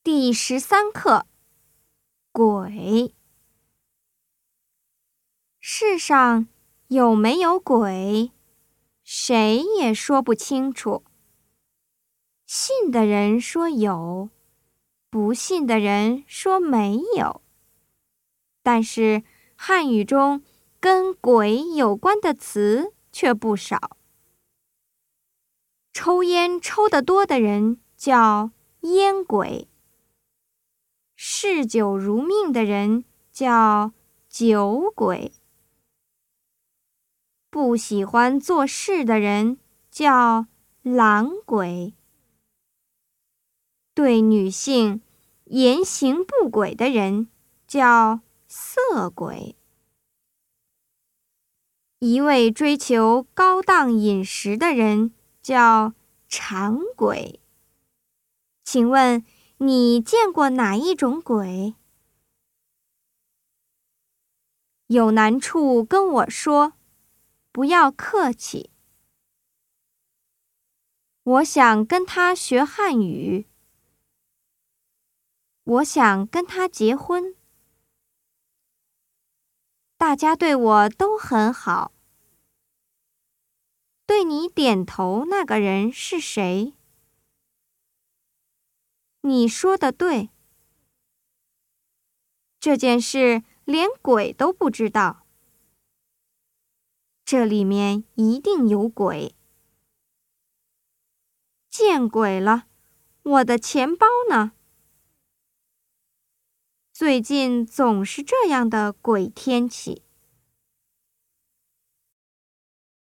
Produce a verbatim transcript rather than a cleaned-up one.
第十三课，鬼。世上有没有鬼，谁也说不清楚。信的人说有，不信的人说没有。但是汉语中跟鬼有关的词却不少。抽烟抽得多的人叫烟鬼，嗜酒如命的人叫酒鬼，不喜欢做事的人叫懒鬼，对女性言行不轨的人叫色鬼，一味追求高档饮食的人叫馋鬼。请问你见过哪一种鬼？有难处跟我说，不要客气。我想跟他学汉语，我想跟他结婚。大家对我都很好。对你点头那个人是谁？你说的对。这件事连鬼都不知道。这里面一定有鬼。见鬼了，我的钱包呢？最近总是这样的鬼天气。